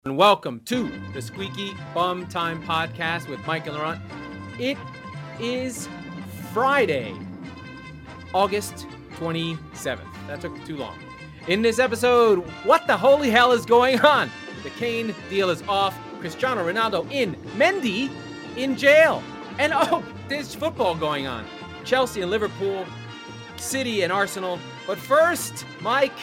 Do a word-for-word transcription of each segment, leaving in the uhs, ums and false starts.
And welcome to the Squeaky Bum Time Podcast with Mike and Laurent. It is Friday, August twenty-seventh. That took too long. In this episode, what the holy hell is going on? The Kane deal is off. Cristiano Ronaldo in. Mendy in jail. And oh, there's football going on. Chelsea and Liverpool, City and Arsenal. But first, Mike,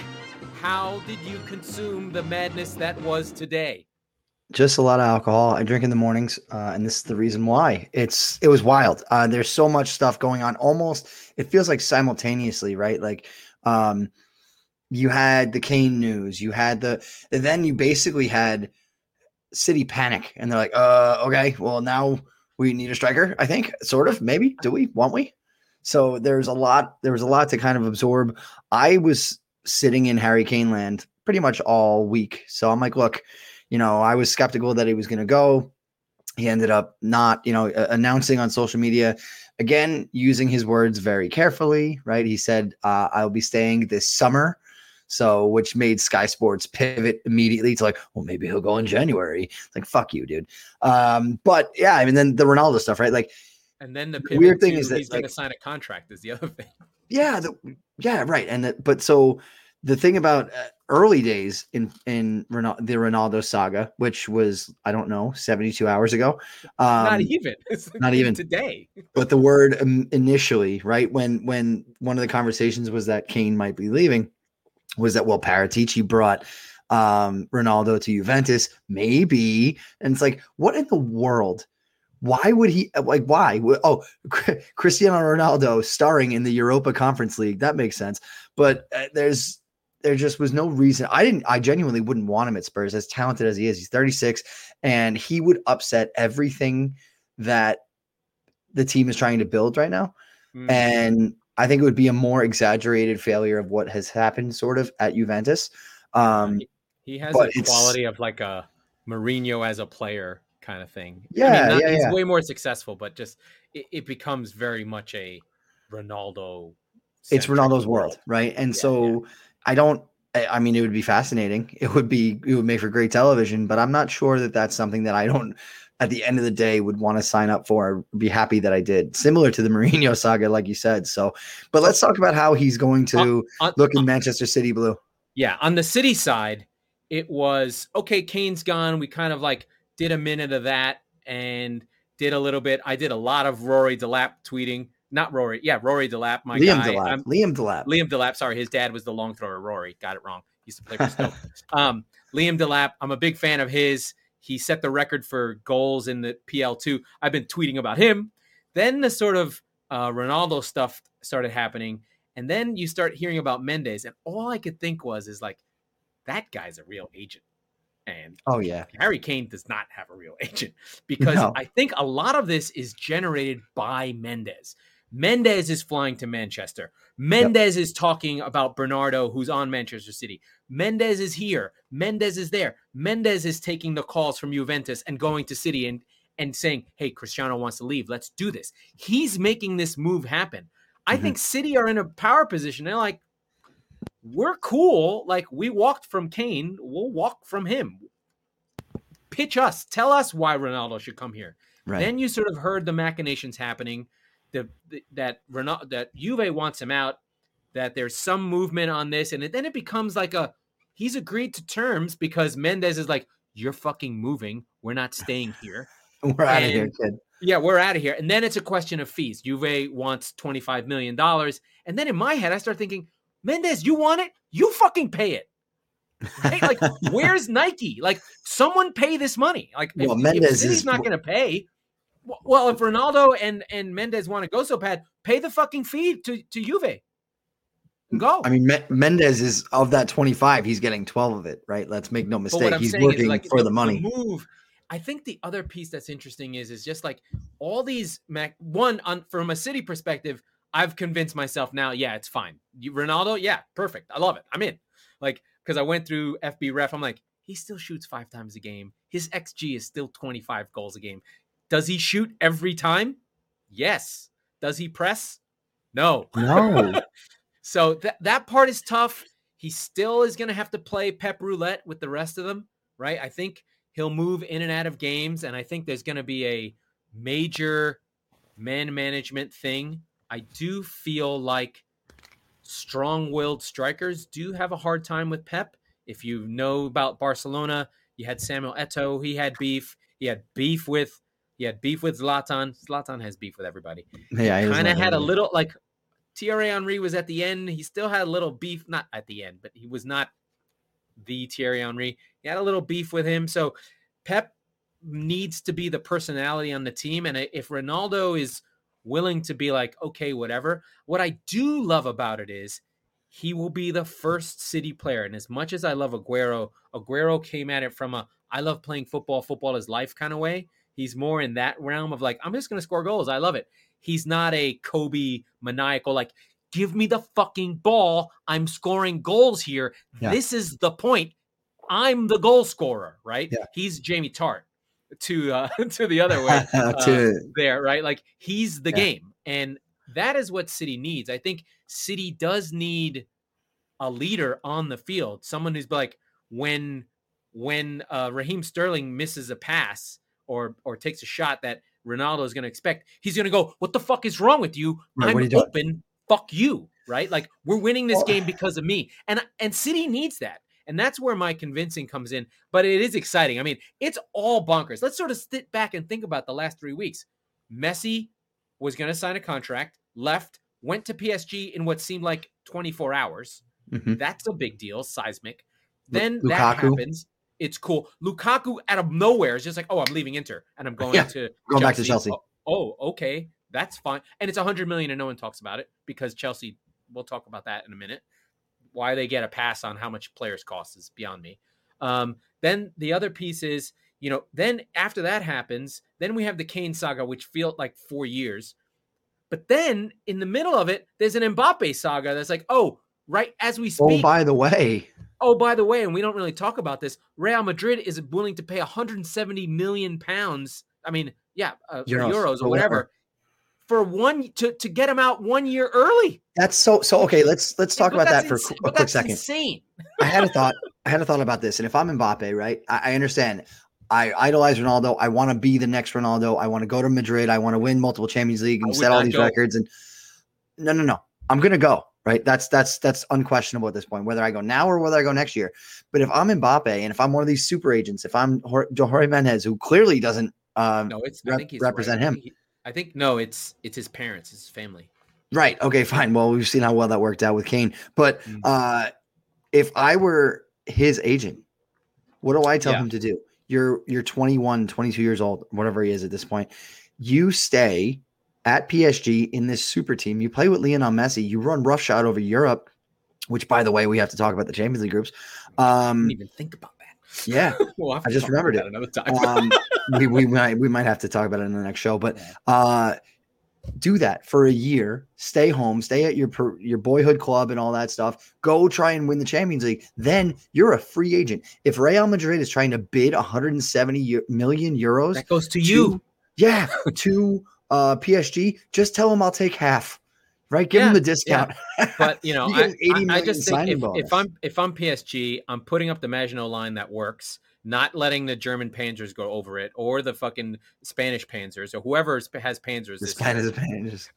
how did you consume the madness that was today? Just a lot of alcohol. I drink in the mornings, uh, and this is the reason why. It's it was wild. Uh, there's so much stuff going on. Almost, it feels like simultaneously, right? Like, um, you had the Kane news. You had the and then you basically had City panic, and they're like, "Uh, okay, well now we need a striker. I think, sort of, maybe. Do we? Want we?" So there's a lot. There was a lot to kind of absorb. I was sitting in Harry Kane land pretty much all week. So I'm like, look, you know, I was skeptical that he was going to go. He ended up not, you know, uh, announcing on social media, again, using his words very carefully, right? He said, uh, I'll be staying this summer. So, which made Sky Sports pivot immediately to like, well, maybe he'll go in January. It's like, fuck you, dude. Um, but yeah, I mean, then the Ronaldo stuff, right? Like, and then the, the weird thing is that he's going like, to sign a contract is the other thing. Yeah, the, yeah, right. And the, but so the thing about uh, early days in in Ronaldo, the Ronaldo saga, which was I don't know seventy-two hours ago, um, not even, it's not even today. But the word um, initially, right when when one of the conversations was that Kane might be leaving, was that well, Paratici brought um, Ronaldo to Juventus, maybe, and it's like, what in the world? Why would he like why? Oh, Cristiano Ronaldo starring in the Europa Conference League. That makes sense. But uh, there's there just was no reason. I didn't I genuinely wouldn't want him at Spurs, as talented as he is. He's thirty-six and he would upset everything that the team is trying to build right now. Mm. And I think it would be a more exaggerated failure of what has happened sort of at Juventus. Um, he, he has a quality of like a Mourinho as a player kind of thing. Yeah, I mean, not, yeah, he's yeah. way more successful, but just it, it becomes very much a Ronaldo. It's Ronaldo's world, world right? And yeah, so yeah. I don't. I mean, it would be fascinating. It would be. It would make for great television, but I'm not sure that that's something that I don't. At the end of the day, would want to sign up for. Or be happy that I did. Similar to the Mourinho saga, like you said. So, but let's talk about how he's going to uh, uh, look in uh, Manchester City blue. Yeah, on the City side, it was okay. Kane's gone. We kind of like. Did a minute of that and did a little bit. I did a lot of Rory Delap tweeting. Not Rory. Yeah, Rory Delap, my Liam guy. Delap. I'm, Liam Delap. Liam Delap. Sorry, his dad was the long thrower. Rory. Got it wrong. He used to play for Stoke. um, Liam Delap, I'm a big fan of his. He set the record for goals in the P L two. I've been tweeting about him. Then the sort of uh, Ronaldo stuff started happening. And then you start hearing about Mendes. And all I could think was, is like, that guy's a real agent. And oh yeah, Harry Kane does not have a real agent because no. I think a lot of this is generated by Mendes. Mendes is flying to Manchester. Mendes yep. is talking about Bernardo, who's on Manchester City. Mendes is here. Mendes is there. Mendes is taking the calls from Juventus and going to City and, and saying, hey, Cristiano wants to leave. Let's do this. He's making this move happen. I mm-hmm. think City are in a power position. They're like, we're cool. Like, we walked from Kane. We'll walk from him. Pitch us. Tell us why Ronaldo should come here. Right. Then you sort of heard the machinations happening, the, the, that Ronaldo, that Juve wants him out, that there's some movement on this. And it, then it becomes like a, he's agreed to terms because Mendes is like, you're fucking moving. We're not staying here. We're out of here, kid. Yeah, we're out of here. And then it's a question of fees. Juve wants twenty-five million dollars. And then in my head, I start thinking, Mendes, you want it? You fucking pay it. Right? Like, where's Nike? Like, someone pay this money. Like, well, if, Mendes if City's is not going to pay, well, if Ronaldo and, and Mendes want to go so bad, pay the fucking fee to, to Juve. Go. I mean, Me- Mendes is of that twenty-five. He's getting twelve of it, right? Let's make no mistake. He's working like, for the, the money. The move. I think the other piece that's interesting is, is just like all these Mac one on from a City perspective. I've convinced myself now, yeah, it's fine. You, Ronaldo, yeah, perfect. I love it. I'm in. Like, because I went through F B Ref. I'm like, he still shoots five times a game. His X G is still twenty-five goals a game. Does he shoot every time? Yes. Does he press? No. No. So th- that part is tough. He still is going to have to play Pep Roulette with the rest of them, right? I think He'll move in and out of games, and I think there's going to be a major man management thing. I do feel like strong-willed strikers do have a hard time with Pep. If you know about Barcelona, you had Samuel Eto'o. He had beef. He had beef with he had beef with Zlatan. Zlatan has beef with everybody. Yeah, he kind of had a little like Thierry Henry was at the end. He still had a little beef, not at the end, but he was not the Thierry Henry. He had a little beef with him. So Pep needs to be the personality on the team. And if Ronaldo is willing to be like, okay, whatever. What I do love about it is he will be the first City player. And as much as I love Aguero, Aguero came at it from a, I love playing football, football is life kind of way. He's more in that realm of like, I'm just going to score goals. I love it. He's not a Kobe maniacal, like, give me the fucking ball. I'm scoring goals here. Yeah. This is the point. I'm the goal scorer, right? Yeah. He's Jamie Tart to uh, to the other way uh, to, there, right? Like he's the yeah. game. And that is what City needs. I think City does need a leader on the field, someone who's like, when when uh, Raheem Sterling misses a pass or or takes a shot that Ronaldo is going to expect, he's going to go, what the fuck is wrong with you? Right, I'm you open. Doing? Fuck you, right? Like we're winning this oh. game because of me. And and City needs that. And that's where my convincing comes in. But it is exciting. I mean, it's all bonkers. Let's sort of sit back and think about the last three weeks. Messi was going to sign a contract, left, went to P S G in what seemed like twenty-four hours. Mm-hmm. That's a big deal, seismic. Then Lukaku. That happens. It's cool. Lukaku out of nowhere is just like, oh, I'm leaving Inter and I'm going yeah, to going Chelsea. back to Chelsea. Oh, oh, okay. That's fine. And it's one hundred million and no one talks about it because Chelsea, we'll talk about that in a minute. Why they get a pass on how much players cost is beyond me. Um, then the other piece is, you know, then after that happens, then we have the Kane saga, which felt like four years. But then in the middle of it, there's an Mbappe saga that's like, oh, right as we speak. Oh, by the way. Oh, by the way, and we don't really talk about this, Real Madrid is willing to pay one hundred seventy million pounds. I mean, yeah, uh, euros, euros or whatever. For one to, to get him out one year early. That's so so okay. Let's let's talk yeah, about that for ins- a quick second. Insane. I had a thought. I had a thought about this, and if I'm Mbappe, right, I, I understand. I idolize Ronaldo. I want to be the next Ronaldo. I want to go to Madrid. I want to win multiple Champions League and set all these go. records. And no, no, no. I'm gonna go. Right. That's that's that's unquestionable at this point. Whether I go now or whether I go next year. But if I'm Mbappe and if I'm one of these super agents, if I'm Jorge Mendes, who clearly doesn't um, no, it's rep- I think he's represent right. him. I think, he, I think no, it's it's his parents, his family. Right. Okay, fine. Well, we've seen how well that worked out with Kane. But uh, if I were his agent, what do I tell yeah. him to do? You're you're twenty-one, twenty-two years old, whatever he is at this point. You stay at P S G in this super team. You play with Lionel Messi. You run roughshod over Europe, which, by the way, we have to talk about the Champions League groups. Um, I didn't even think about that. Yeah. We'll I just remembered it. Another time. um, we, we, might, we might have to talk about it in the next show. But uh, do that for a year. Stay home. Stay at your your boyhood club and all that stuff. Go try and win the Champions League. Then you're a free agent. If Real Madrid is trying to bid one hundred seventy million euros, that goes to you. To, yeah, to uh, P S G, just tell them I'll take half. Right, give yeah, them the discount. Yeah. But you know, you I, I, I just think if, if I'm if I'm P S G, I'm putting up the Maginot line that works. Not letting the German Panzers go over it, or the fucking Spanish Panzers, or whoever has Panzers. The Spanish Panzers.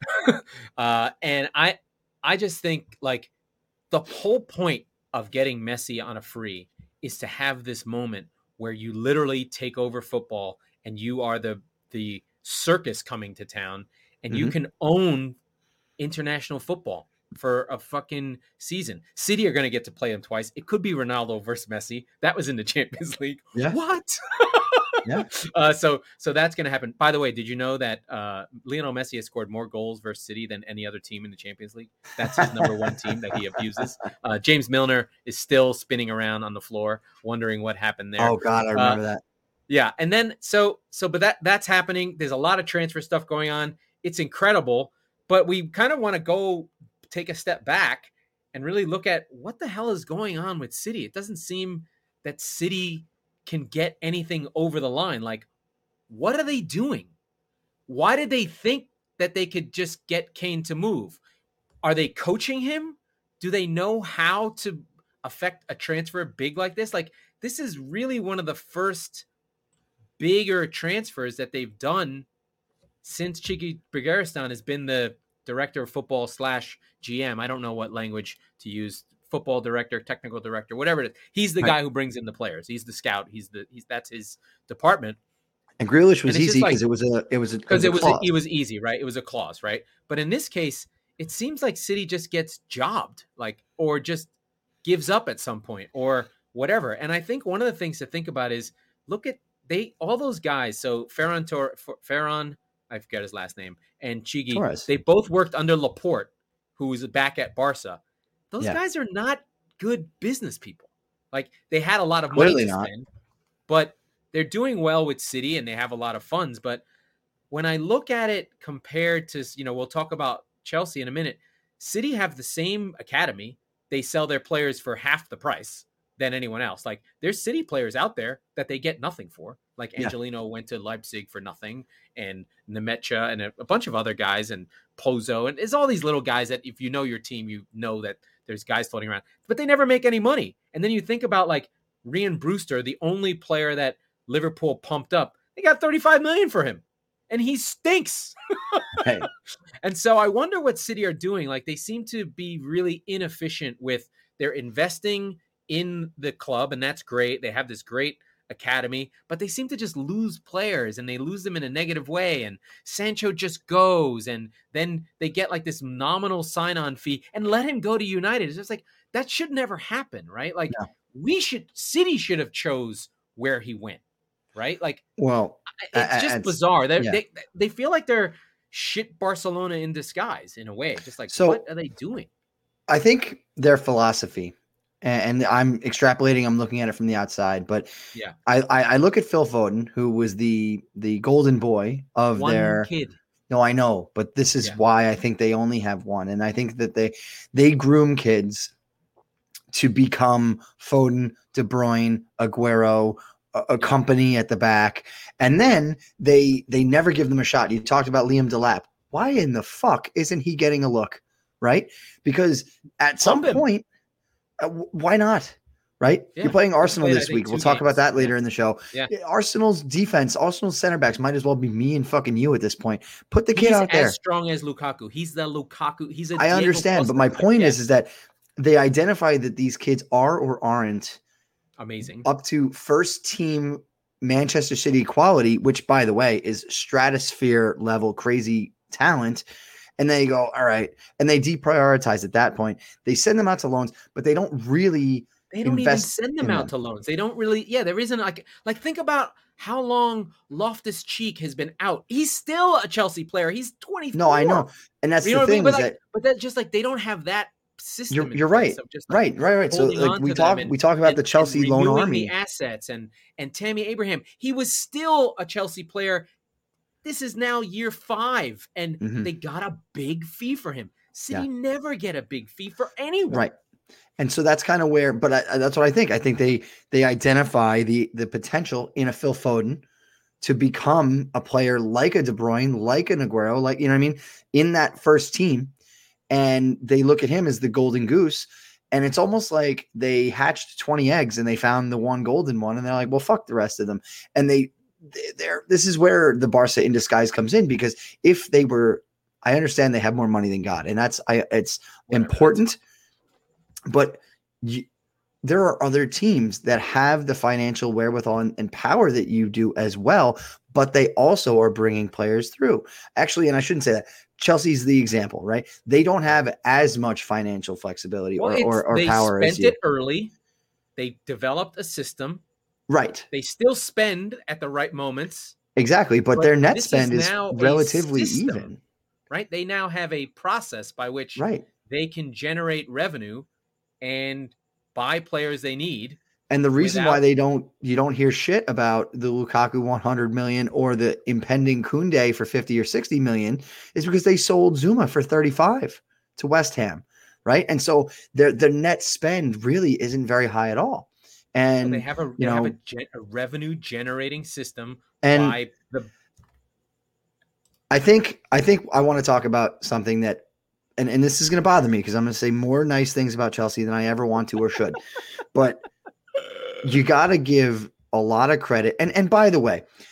uh, and I, I just think like the whole point of getting Messi on a free is to have this moment where you literally take over football and you are the the circus coming to town, and mm-hmm. you can own international football for a fucking season. City are going to get to play him twice. It could be Ronaldo versus Messi. That was in the Champions League. Yeah. What? yeah. Uh, so so that's going to happen. By the way, did you know that uh, Lionel Messi has scored more goals versus City than any other team in the Champions League? That's his number one team that he abuses. Uh, James Milner is still spinning around on the floor, wondering what happened there. Oh God, I remember uh, that. Yeah, and then so so, but that that's happening. There's a lot of transfer stuff going on. It's incredible, but we kind of want to go take a step back and really look at what the hell is going on with City. It doesn't seem that City can get anything over the line. Like, what are they doing? Why did they think that they could just get Kane to move? Are they coaching him? Do they know how to affect a transfer big like this? Like, this is really one of the first bigger transfers that they've done since Chiki Bergeristan has been the director of football slash G M. I don't know what language to use. Football director, technical director, whatever it is. He's the right. guy who brings in the players. He's the scout. He's the he's that's his department. And Grealish was easy because like, it was a it was because it was a, it was easy, right? It was a clause, right? But in this case, it seems like City just gets jobbed, like or just gives up at some point or whatever. And I think one of the things to think about is look at they all those guys. So Ferran Tor, Ferran, I forget his last name, and Chigi. Torres. They both worked under Laporte, who was back at Barca. Those yeah. guys are not good business people. Like they had a lot of money Clearly to not. spend, but they're doing well with City and they have a lot of funds. But when I look at it compared to, you know, we'll talk about Chelsea in a minute. City have the same academy. They sell their players for half the price than anyone else. Like there's City players out there that they get nothing for. Like yeah. Angelino went to Leipzig for nothing, and Nemecha and a, a bunch of other guys, and Pozo, and there's all these little guys that if you know your team, you know that there's guys floating around, but they never make any money. And then you think about like Ryan Brewster, the only player that Liverpool pumped up, they got thirty-five million for him, and he stinks. Hey. And so I wonder what City are doing. Like they seem to be really inefficient with their investing in the club, and that's great. They have this great academy, but they seem to just lose players and they lose them in a negative way. And Sancho just goes, and then they get like this nominal sign-on fee and let him go to United. It's just like that should never happen, right? Like no. we should, City should have chose where he went, right? Like, well, it's just uh, bizarre. They yeah. they they feel like they're shit Barcelona in disguise in a way. Just like, so, what are they doing? I think their philosophy. And I'm extrapolating. I'm looking at it from the outside, but yeah, I, I, I look at Phil Foden, who was the the golden boy of one their kid. No, I know, but this is yeah. why I think they only have one, and I think that they they groom kids to become Foden, De Bruyne, Aguero, a, a company at the back, and then they they never give them a shot. You talked about Liam Delap. Why in the fuck isn't he getting a look? Right? Because at some point. Uh, why not? Right? Yeah. You're playing Arsenal played, this week. We'll talk games. about that later yeah. in the show. Yeah. Arsenal's defense, Arsenal's center backs might as well be me and fucking you at this point. Put the He's kid out there. He's as strong as Lukaku. He's the Lukaku. He's a I understand, but my point yeah. is, is that they identify that these kids are or aren't amazing up to first team Manchester City quality, which, by the way, is stratosphere level crazy talent. And they go, all right. And they deprioritize at that point. They send them out to loans, but they don't really They don't even send them out them. to loans. They don't really, yeah, there isn't like, like think about how long Loftus-Cheek has been out. He's still a Chelsea player. He's twenty-four. No, I know. And that's you the thing I mean? but is like, that. But that's just like, they don't have that system. You're, you're right. Just like right, right, right. So like we talk, and, we talk about and, the Chelsea loan army. The assets and, and Tammy Abraham. He was still a Chelsea player. This is now year five, and mm-hmm. they got a big fee for him. City yeah. never get a big fee for anyone. Right. And so that's kind of where, but I, that's what I think. I think they they identify the the potential in a Phil Foden to become a player like a De Bruyne, like an Aguero, like, you know what I mean, in that first team. And they look at him as the golden goose. And it's almost like they hatched twenty eggs and they found the one golden one. And they're like, well, fuck the rest of them. And they, There, this is where the Barca in disguise comes in, because if they were, I understand they have more money than God, and that's I, it's Whatever. important. But you, there are other teams that have the financial wherewithal and, and power that you do as well, but they also are bringing players through. Actually, and I shouldn't say that. Chelsea's the example, right? They don't have as much financial flexibility well, or, or, or they power spent as you. it early. They developed a system. Right. They still spend at the right moments. Exactly. But, but their net spend is, is relatively system, even. Right. They now have a process by which right. they can generate revenue and buy players they need. And the reason without, why they don't, you don't hear shit about the Lukaku one hundred million or the impending Koundé for fifty or sixty million is because they sold Zuma for thirty-five to West Ham. Right. And so their, their net spend really isn't very high at all. And so they have a you they know, have a, gen, a revenue generating system and by the. I think I think I want to talk about something that, and, and this is going to bother me because I'm going to say more nice things about Chelsea than I ever want to or should, but you got to give a lot of credit. And and by the way,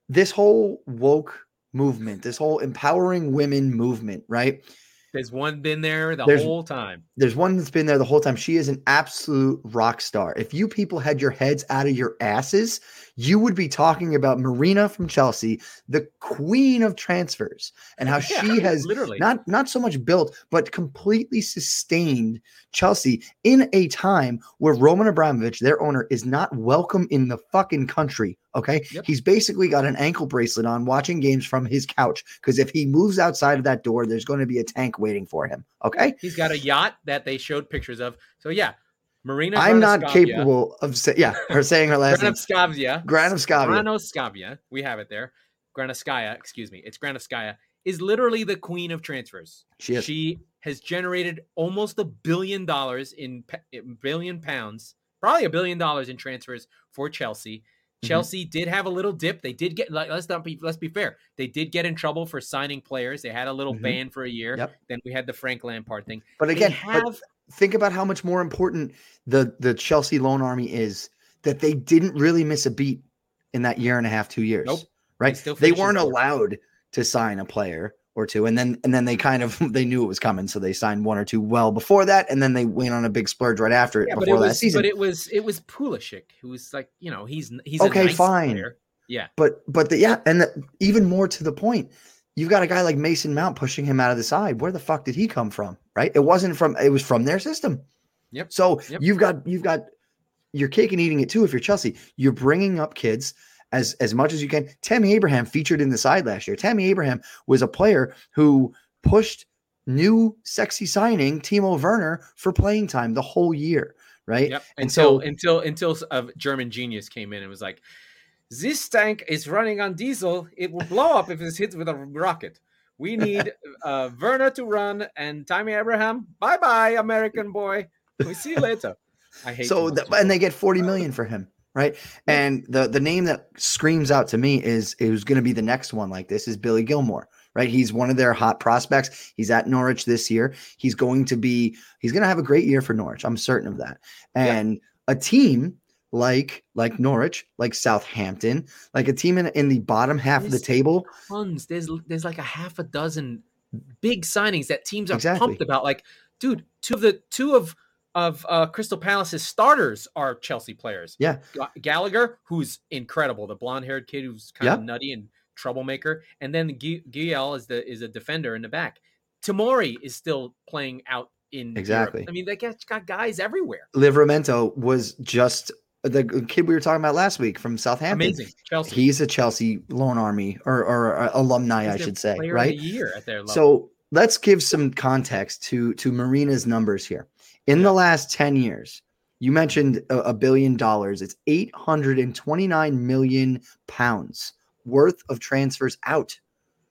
this whole woke movement, this whole empowering women movement, right? There's one been there the There's whole time. There's one that's been there the whole time. She is an absolute rock star. If you people had your heads out of your asses, you would be talking about Marina from Chelsea, the queen of transfers, and how Yeah, she has literally. not, not so much built, but completely sustained Chelsea in a time where Roman Abramovich, their owner, is not welcome in the fucking country. Okay. Yep. He's basically got an ankle bracelet on watching games from his couch because if he moves outside of that door, there's going to be a tank waiting for him. Okay. He's got a yacht that they showed pictures of. So, yeah, Marina I'm not Granovskaya, capable of say, yeah, her saying her last name. Granovskaya. Granovskaya. Granovskaya. We have it there. Granovskaya, excuse me. It's Granovskaya is literally the queen of transfers. She is. She has generated almost a billion dollars in a billion pounds, probably a billion dollars in transfers for Chelsea. Chelsea mm-hmm. did have a little dip. They did get, like, let's not be, let's be fair. They did get in trouble for signing players. They had a little mm-hmm. ban for a year. Yep. Then we had the Frank Lampard thing. But again, have, but think about how much more important the, the Chelsea loan army is, that they didn't really miss a beat in that year and a half, two years. Nope. Right. They, they weren't allowed to sign a player or two. And then, and then they kind of, they knew it was coming. So they signed one or two well before that. And then they went on a big splurge right after it, yeah, before but it was, that season. But it was, it was Pulisic, who was like, you know, he's, he's okay, a nice fine. player. Yeah. But, but the, yeah. And the, even more to the point, you've got a guy like Mason Mount pushing him out of the side. Where the fuck did he come from? Right. It wasn't from, it was from their system. Yep. So yep. you've got, you've got, your cake and eating it too. If you're Chelsea, you're bringing up kids as, as much as you can. Tammy Abraham featured in the side last year. Tammy Abraham was a player who pushed new sexy signing Timo Werner for playing time the whole year. Right. Yep. And until, so until, until a German genius came in and was like, this tank is running on diesel. It will blow up if it's hit with a rocket. We need uh, Werner to run and Tammy Abraham. Bye-bye, American boy. We see you later. I hate so the, and they get forty million for him, right? And the the name that screams out to me is who's going to be the next one like this is Billy Gilmore, right? He's one of their hot prospects. He's at Norwich this year. He's going to be he's going to have a great year for Norwich. I'm certain of that. And yeah. a team like like Norwich, like Southampton, like a team in, in the bottom half there's of the table. Tons. There's there's like a half a dozen big signings that teams are exactly. pumped about. Like, dude, two of the two of of uh, Crystal Palace's starters are Chelsea players. Yeah. G- Gallagher, who's incredible, the blonde-haired kid who's kind yep. of nutty and troublemaker, and then G- Giel is the is a defender in the back. Tomori is still playing out in exactly. Europe. I mean, they got, got guys everywhere. Livramento was just the kid we were talking about last week from Southampton. Amazing. Chelsea. He's a Chelsea loan army or, or uh, alumni, He's I should say, player right? Of the year at their level. So let's give some context to, to Marina's numbers here. In the last ten years, you mentioned a, a billion dollars. It's eight hundred twenty-nine million pounds worth of transfers out.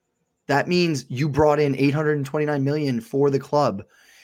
That means you brought in eight hundred twenty-nine million for the club,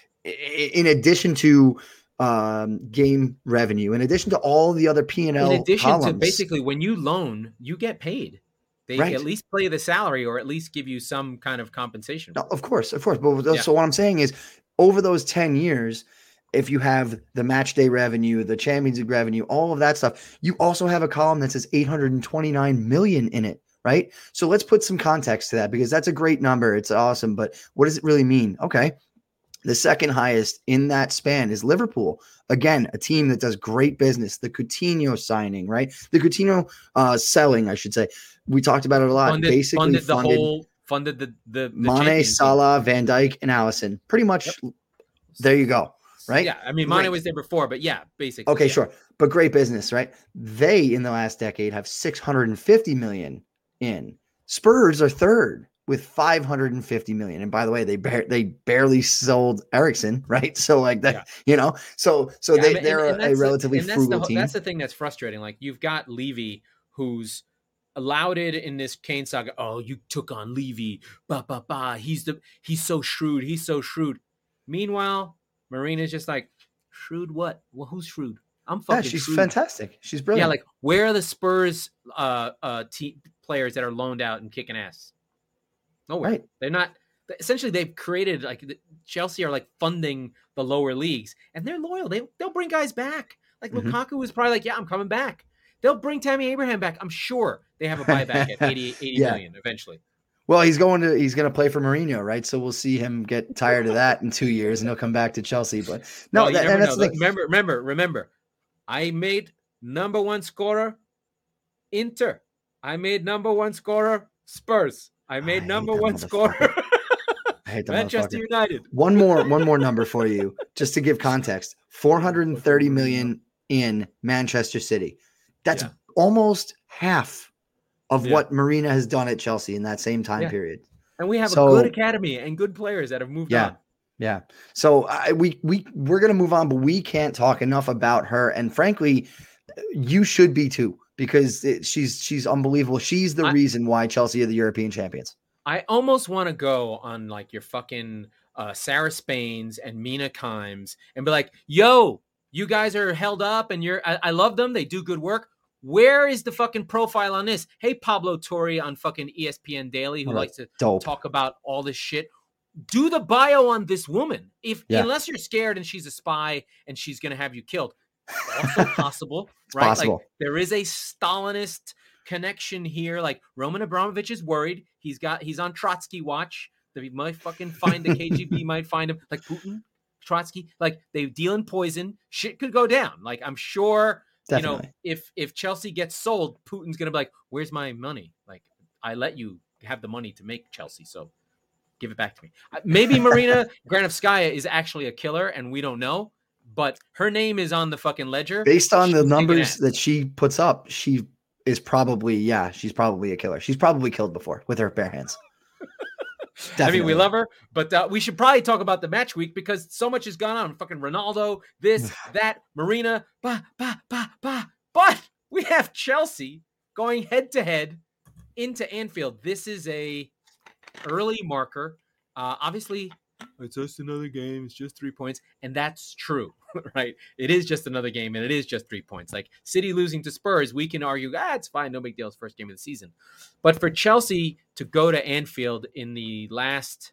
in addition to um, game revenue, in addition to all the other P and L. In addition columns. to basically when you loan, you get paid. They right. at least pay the salary or at least give you some kind of compensation. No, of course, of course. But yeah. so what I'm saying is, over those ten years. If you have the match day revenue, the Champions League revenue, all of that stuff, you also have a column that says eight hundred twenty-nine million in it, right? So let's put some context to that because that's a great number. It's awesome. But what does it really mean? Okay. The second highest in that span is Liverpool. Again, a team that does great business. The Coutinho signing, right? The Coutinho uh, selling, I should say. We talked about it a lot. Funded, Basically funded, funded the whole, funded the, the, the Mane, Salah, Van Dijk, and Alisson. Pretty much yep. There you go. Right? Yeah. I mean, Mane was there before, but yeah, basically. Okay, yeah. sure. But great business, right? They, in the last decade, have six hundred fifty million in. Spurs are third with five hundred fifty million. And by the way, they bar- they barely sold Eriksen, right? So like that, yeah. you know, so so yeah, they, I mean, they're and, and a, a relatively the, frugal the, team. That's the thing that's frustrating. Like you've got Levy, who's lauded in this Kane saga. Oh, you took on Levy. Ba, ba, ba. He's the he's so shrewd. He's so shrewd. Meanwhile, Marina's just like, shrewd what? Well, who's shrewd? I'm fucking yeah, she's shrewd. fantastic. She's brilliant. Yeah, like where are the Spurs uh uh te- players that are loaned out and kicking ass? Nowhere. Right. They're not. Essentially, they've created like Chelsea are like funding the lower leagues, and they're loyal. They they'll bring guys back. Like mm-hmm. Lukaku was probably like, yeah, I'm coming back. They'll bring Tammy Abraham back. I'm sure they have a buyback at eighty, eighty yeah. million eventually. Well, he's going to he's going to play for Mourinho, right? So we'll see him get tired of that in two years, and he'll come back to Chelsea. But no, well, you that, never and that's know. the thing. Remember, remember, remember. I made number one scorer Inter. I made number one scorer Spurs. I made I number one scorer I hate that Manchester United. One more, one more number for you, just to give context: four hundred thirty million in Manchester City. That's yeah. almost half of yeah. what Marina has done at Chelsea in that same time yeah. period. And we have so, a good academy and good players that have moved yeah, on. Yeah. So I, we we we're gonna move on, but we can't talk enough about her. And frankly, you should be too, because it, she's she's unbelievable. She's the I, reason why Chelsea are the European champions. I almost want to go on like your fucking uh, Sarah Spains and Mina Kimes and be like, "Yo, you guys are held up, and you're I, I love them. They do good work. Where is the fucking profile on this? Hey, Pablo Torre on fucking E S P N Daily, who right. likes to Dope. talk about all this shit. Do the bio on this woman. If yeah. unless you're scared and she's a spy and she's going to have you killed, also possible, right? Possible. Like there is a Stalinist connection here. Like Roman Abramovich is worried. He's got he's on Trotsky watch. They might fucking find the K G B might find him. Like Putin, Trotsky. Like they deal in poison. Shit could go down. Like I'm sure. Definitely. You know, if if Chelsea gets sold, Putin's gonna be like, "Where's my money? Like, I let you have the money to make Chelsea, so give it back to me." Maybe Marina Granovskaya is actually a killer, and we don't know. But her name is on the fucking ledger. Based on the numbers that she puts up, she is probably yeah, she's probably a killer. She's probably killed before with her bare hands. I mean, we love her, but uh, we should probably talk about the match week because so much has gone on. Fucking Ronaldo, this, that, Marina, bah, bah, bah, bah. But we have Chelsea going head to head into Anfield. This is a early marker. Uh, obviously, it's just another game. It's just three points, and that's true, right? It is just another game, and it is just three points. Like City losing to Spurs, we can argue, ah, it's fine, no big deal. It's first game of the season. But for Chelsea to go to Anfield in the last,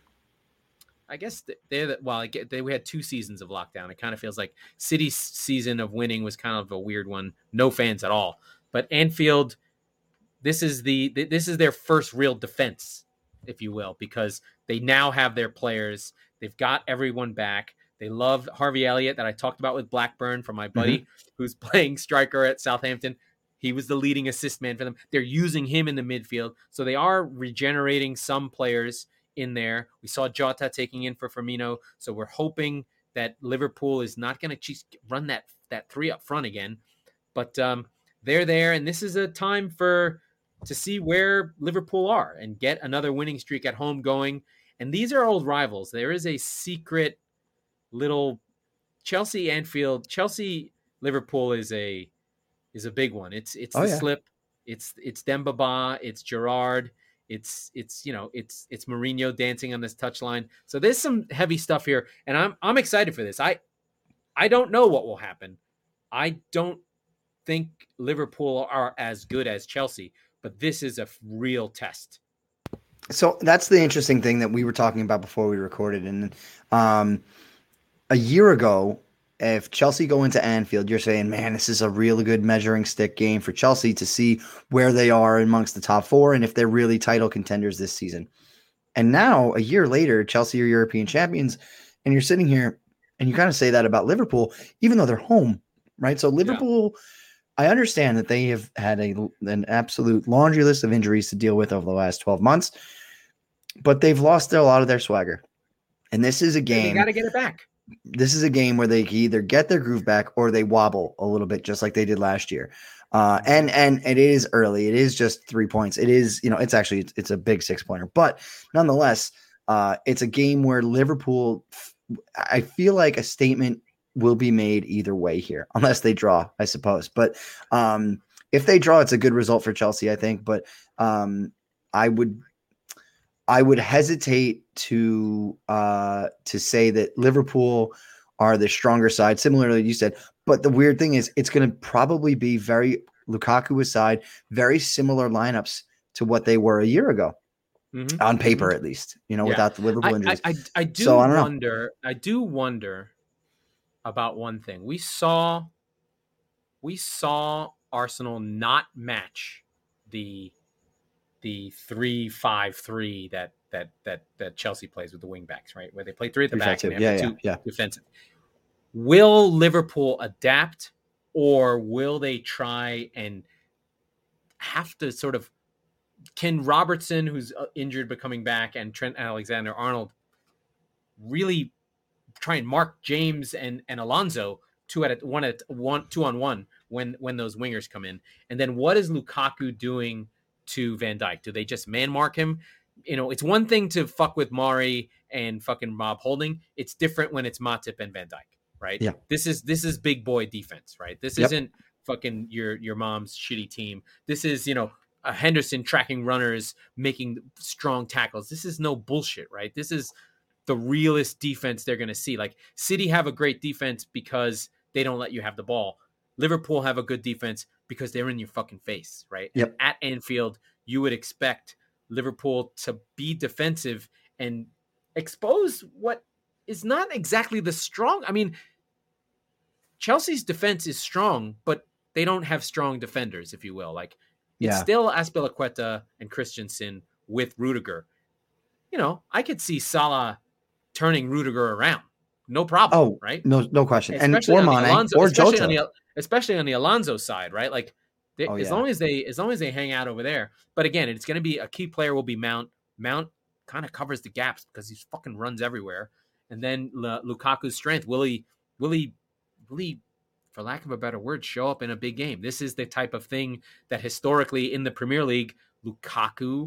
I guess they're the, well, I get, they we had two seasons of lockdown. It kind of feels like City's season of winning was kind of a weird one. No fans at all. But Anfield, this is the this is their first real defense, if you will, because they now have their players. They've got everyone back. They love Harvey Elliott that I talked about with Blackburn from my buddy mm-hmm. who's playing striker at Southampton. He was the leading assist man for them. They're using him in the midfield. So they are regenerating some players in there. We saw Jota taking in for Firmino. So we're hoping that Liverpool is not going to run that, that three up front again. But um, they're there. And this is a time for to see where Liverpool are and get another winning streak at home going. And these are old rivals. There is a secret little Chelsea Anfield. Chelsea Liverpool is a is a big one. It's it's oh, the yeah. slip. It's it's Demba Ba. It's Gerrard. It's it's you know it's it's Mourinho dancing on this touchline. So there's some heavy stuff here, and I'm I'm excited for this. I I don't know what will happen. I don't think Liverpool are as good as Chelsea, but this is a real test. So that's the interesting thing that we were talking about before we recorded. And um, a year ago, if Chelsea go into Anfield, you're saying, man, this is a really good measuring stick game for Chelsea to see where they are amongst the top four and if they're really title contenders this season. And now, a year later, Chelsea are European champions, and you're sitting here and you kind of say that about Liverpool, even though they're home, right? So Liverpool, yeah. I understand that they have had a, an absolute laundry list of injuries to deal with over the last twelve months, but they've lost a lot of their swagger. And this is a game. They got to get it back. This is a game where they can either get their groove back or they wobble a little bit, just like they did last year. Uh, and and it is early. It is just three points. It is, you know, it's actually it's, it's a big six pointer, but nonetheless, uh, it's a game where Liverpool. I feel like a statement will be made either way here, unless they draw, I suppose. But um, if they draw, it's a good result for Chelsea, I think. But um, I would. I would hesitate to uh, to say that Liverpool are the stronger side, similarly you said. But the weird thing is it's going to probably be very Lukaku aside, very similar lineups to what they were a year ago, mm-hmm. on paper mm-hmm. at least, you know, yeah. without the Liverpool injuries. I, I, I do so, I wonder, know. I do wonder about one thing. We saw, we saw Arsenal not match the the three five three that that that that Chelsea plays with the wing backs, right? Where they play three at the back and they have yeah, two yeah, yeah. defensive. Will Liverpool adapt, or will they try and have to sort of, can Robertson, who's injured but coming back, and Trent Alexander-Arnold really try and mark James and, and Alonso two at a, one at one two on one when when those wingers come in? And then what is Lukaku doing to Van Dijk? Do they just man mark him? You know, it's one thing to fuck with Mari and fucking Rob Holding. It's different when it's Matip and Van Dijk, right? Yeah. This is this is big boy defense, right? This Yep. isn't fucking your your mom's shitty team. This is, you know, a Henderson tracking runners, making strong tackles. This is no bullshit, right? This is the realest defense they're going to see. Like, City have a great defense because they don't let you have the ball. Liverpool have a good defense because they're in your fucking face, right? Yep. And at Anfield, you would expect Liverpool to be defensive and expose what is not exactly the strong. I mean, Chelsea's defense is strong, but they don't have strong defenders, if you will. Like, it's Yeah. still Azpilicueta and Christensen with Rudiger. You know, I could see Salah turning Rudiger around. No problem, Oh, right? No, no question. Especially and or on the Mane Alonso, or especially Jota. on the especially on the Alonso side, right? Like, they, Oh, as yeah. long as they as long as they hang out over there. But again, it's going to be a key player will be Mount. Mount kind of covers the gaps because he fucking runs everywhere. And then L- Lukaku's strength, will he will he will he, for lack of a better word, show up in a big game? This is the type of thing that historically in the Premier League, Lukaku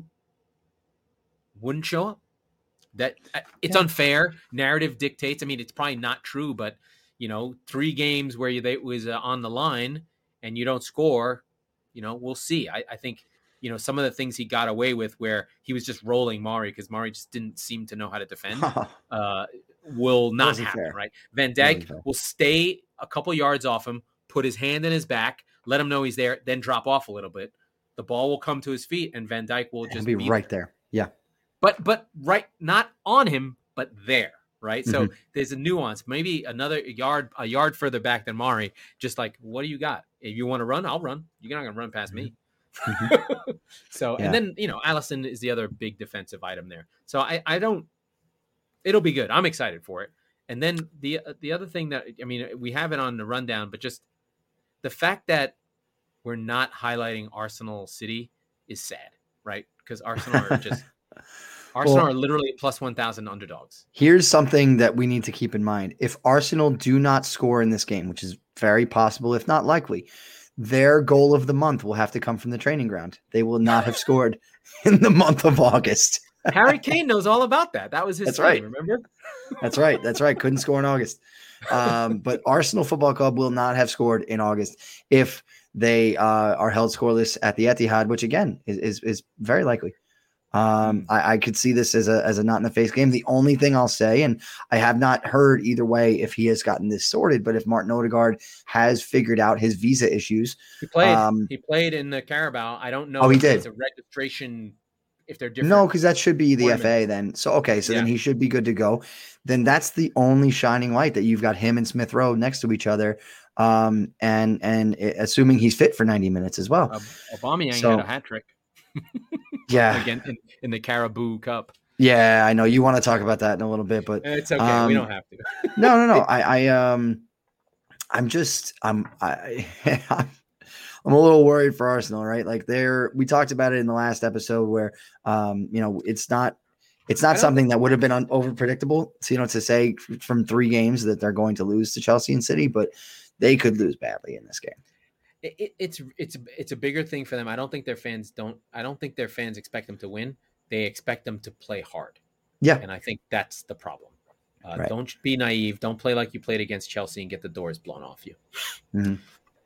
wouldn't show up. That uh, it's Yeah. unfair. Narrative dictates. I mean, it's probably not true, but you know, three games where you they was uh, on the line and you don't score, you know, we'll see. I, I think, you know, some of the things he got away with where he was just rolling Mari because Mari just didn't seem to know how to defend, uh, will not Wasn't happen, fair. right? Van Wasn't Dijk fair. will stay a couple yards off him, put his hand in his back, let him know he's there, then drop off a little bit. The ball will come to his feet, and Van Dijk will He'll just be be right there. Yeah. but but right, not on him, but there, right? So Mhm. there's a nuance. Maybe another yard, a yard further back than Mari. Just like, what do you got? If you want to run, I'll run. You're not gonna run past me. Mhm. So, Yeah. and then you know, Allison is the other big defensive item there. So I, I don't. It'll be good. I'm excited for it. And then the the other thing that I mean, we have it on the rundown, but just the fact that we're not highlighting Arsenal City is sad, right? Because Arsenal are just. Arsenal Well, are literally plus one thousand underdogs. Here's something that we need to keep in mind. If Arsenal do not score in this game, which is very possible, if not likely, their goal of the month will have to come from the training ground. They will not have scored in the month of August. Harry Kane knows all about that. That was his That's thing, right. remember? That's right. That's right. Couldn't score in August. Um, but Arsenal Football Club will not have scored in August if they uh, are held scoreless at the Etihad, which again is is, is very likely. Um, I, I could see this as a as a not in the face game. The only thing I'll say, and I have not heard either way if he has gotten this sorted, but if Martin Odegaard has figured out his visa issues, He played. Um, he played in the Carabao. I don't know Oh, he if did? it's a registration, if they're different. no, because that should be the F A tournaments. then. So okay, so then Yeah. he should be good to go. Then that's the only shining light that you've got him and Smith Rowe next to each other, um, and and uh, assuming he's fit for ninety minutes as well. Uh, Aubameyang So- had a hat trick Yeah, again in, in the Carabao Cup. yeah, I know you want to talk about that in a little bit, but It's okay. Um, we don't have to. no, no, no. I, I, um, I'm just, I'm, I, I'm a little worried for Arsenal, right? Like they're, we talked about it in the last episode where, um, you know, it's not, it's I not don't- something that would have been un- over predictable. So, you know, to say f- from three games that they're going to lose to Chelsea and City, but they could lose badly in this game. It, it, it's it's it's a bigger thing for them. I don't think their fans don't. I don't think their fans expect them to win. They expect them to play hard. Yeah. And I think that's the problem. Uh, Right. Don't be naive. Don't play like you played against Chelsea and get the doors blown off you. Mhm.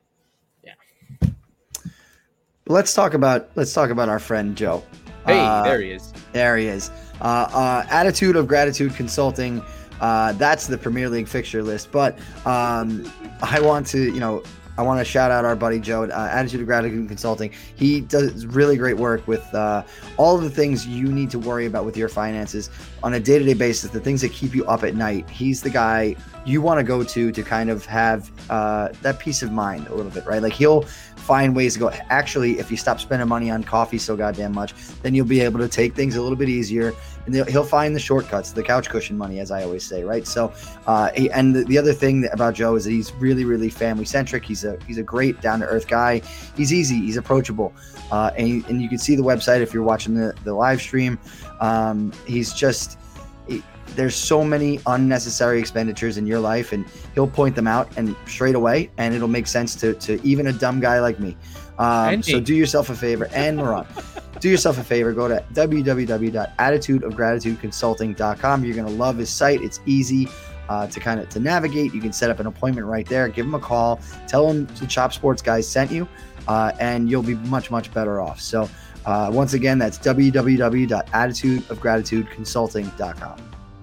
Yeah. Let's talk about, let's talk about our friend Joe. Hey, Uh, there he is. There he is. Uh, uh, Attitude of Gratitude Consulting. Uh, that's the Premier League fixture list. But um, I want to, you know, I want to shout out our buddy Joe at uh, Attitude of Gratitude Consulting. He does really great work with uh, all of the things you need to worry about with your finances on a day-to-day basis, the things that keep you up at night. He's the guy you want to go to to kind of have uh, that peace of mind a little bit, right? Like he'll find ways to go. Actually, if you stop spending money on coffee so goddamn much, then you'll be able to take things a little bit easier, and he'll find the shortcuts, the couch cushion money, as I always say, right? So, uh, he, and the, the other thing about Joe is that he's really, really family centric. He's a he's a great down to earth guy. He's easy. He's approachable, uh, and and you can see the website if you're watching the the live stream. Um, he's just. He, There's so many unnecessary expenditures in your life, and he'll point them out and straight away, and it'll make sense to to even a dumb guy like me. Um, so do yourself a favor, and Moran, do yourself a favor. Go to w w w dot attitude of gratitude consulting dot com. You're gonna love his site. It's easy uh, to kind of to navigate. You can set up an appointment right there. Give him a call. Tell him the Chop Sports guys sent you, uh, and you'll be much much better off. So uh, once again, that's w w w dot attitude of gratitude consulting dot com.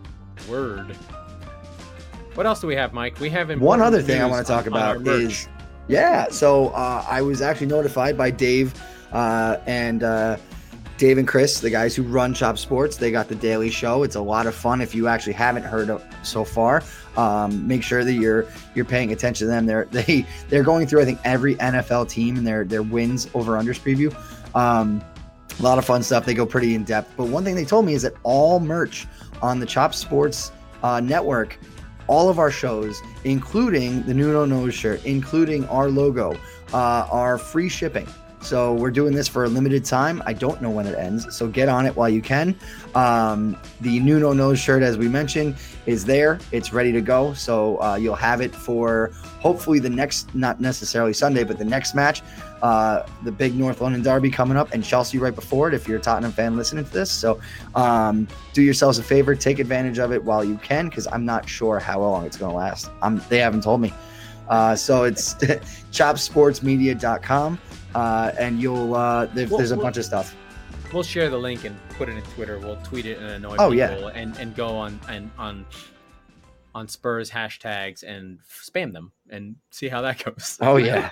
Word. What else do we have, Mike? We have one other thing I want to talk on, about on is yeah. So uh, I was actually notified by Dave uh, and uh, Dave and Chris, the guys who run Chop Sports. They got the daily show. It's a lot of fun. If you actually haven't heard of so far, um, make sure that you're you're paying attention to them. They're they they're going through I think every N F L team and their their wins over unders preview. Um, a lot of fun stuff. They go pretty in depth. But one thing they told me is that all merch on the Chop Sports uh, network, all of our shows, including the Nuno Nose shirt, including our logo, uh, are free shipping. So we're doing this for a limited time. I don't know when it ends, so get on it while you can. Um, the Nuno Nose shirt, as we mentioned, is there. It's ready to go. So uh, you'll have it for hopefully the next, not necessarily Sunday, but the next match, uh, the big North London derby coming up, and Chelsea right before it if you're a Tottenham fan listening to this. So um, do yourselves a favor, take advantage of it while you can, because I'm not sure how long it's going to last. I'm, they haven't told me. Uh, so it's chop sports media dot com. Uh, and you'll uh, there, we'll, there's a we'll, bunch of stuff. We'll share the link and put it in Twitter. We'll tweet it and annoy oh, people yeah. and, and go on and on on Spurs hashtags and spam them and see how that goes. Oh yeah,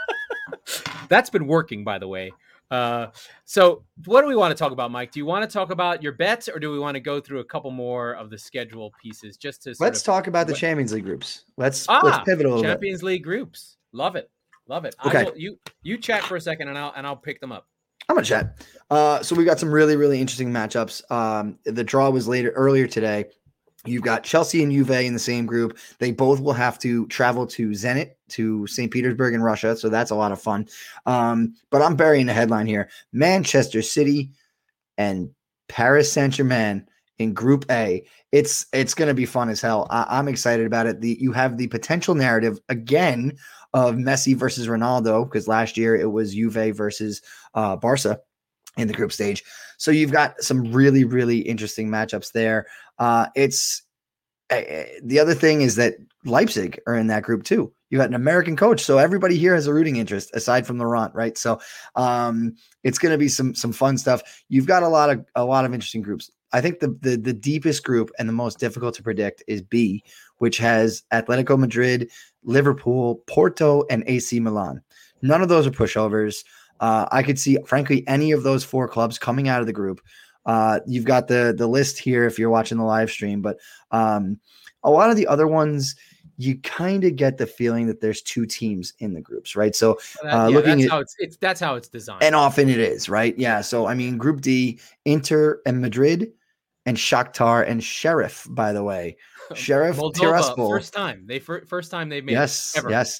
that's been working, by the way. Uh, so what do we want to talk about, Mike? Do you want to talk about your bets, or do we want to go through a couple more of the schedule pieces just to? Sort let's of, talk about the what, Champions League groups. Let's ah, let's pivot a little Champions bit. League groups. Love it. Love it. Okay. I will, you you chat for a second, and I'll and I'll pick them up. I'm gonna chat. Uh, so we got some really really interesting matchups. Um, the draw was later earlier today. You've got Chelsea and Juve in the same group. They both will have to travel to Zenit, to Saint Petersburg in Russia. So that's a lot of fun. Um, but I'm burying the headline here: Manchester City and Paris Saint-Germain in Group A. It's it's going to be fun as hell. I, I'm excited about it. The you have the potential narrative again of Messi versus Ronaldo, because last year it was Juve versus uh, Barca in the group stage. So you've got some really, really interesting matchups there. Uh, it's uh, the other thing is that Leipzig are in that group too. You got an American coach, so everybody here has a rooting interest aside from Laurent, right? So um, it's going to be some some fun stuff. You've got a lot of a lot of interesting groups. I think the, the the deepest group and the most difficult to predict is B, which has Atletico Madrid, Liverpool, Porto, and A C Milan. None of those are pushovers. Uh, I could see, frankly, any of those four clubs coming out of the group. Uh, you've got the the list here if you're watching the live stream, but um, a lot of the other ones, you kind of get the feeling that there's two teams in the groups, right? So uh, yeah, looking that's at how it's, it's that's how it's designed, and often it is, right? Yeah. So I mean, Group D, Inter and Madrid, and Shakhtar and Sheriff. By the way, Sheriff Tiraspol. First time they first time they've made yes, it ever. yes.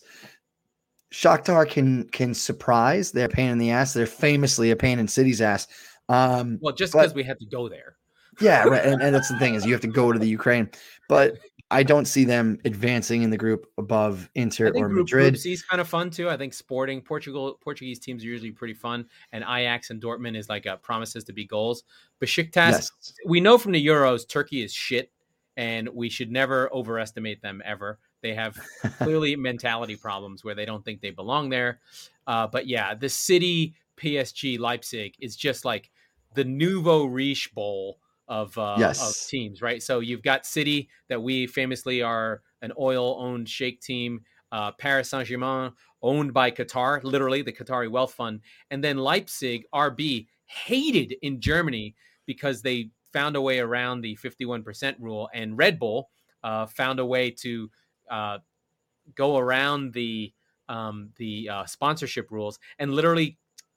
Shakhtar can can surprise. They're a pain in the ass. They're famously a pain in City's ass. Um, well, just because we had to go there. Yeah, right. And, and that's the thing is you have to go to the Ukraine. But I don't see them advancing in the group above Inter I think or group, Madrid. Group C is kind of fun too. I think Sporting, Portugal, Portuguese teams are usually pretty fun, and Ajax and Dortmund is like a promises to be goals. Besiktas, Yes. we know from the Euros, Turkey is shit, and we should never overestimate them ever. They have clearly mentality problems where they don't think they belong there. Uh, but yeah, the City, P S G, Leipzig is just like the nouveau riche bowl of uh, Yes. of teams, right? So you've got City, that we famously are an oil-owned sheikh team. Uh, Paris Saint-Germain, owned by Qatar, literally the Qatari wealth fund, and then Leipzig, R B, hated in Germany because they found a way around the fifty-one percent rule, and Red Bull uh, found a way to uh, go around the um, the uh, sponsorship rules and literally